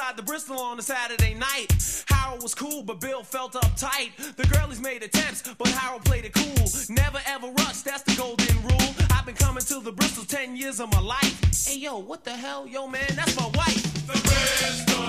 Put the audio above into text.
outside the Bristol on a Saturday night. Harold was cool, but Bill felt uptight. The girlies made attempts, but Harold played it cool. Never ever rush, that's the golden rule. I've been coming to the Bristol 10 years of my life. Hey yo, what the hell? Yo man, that's my wife. The Bristol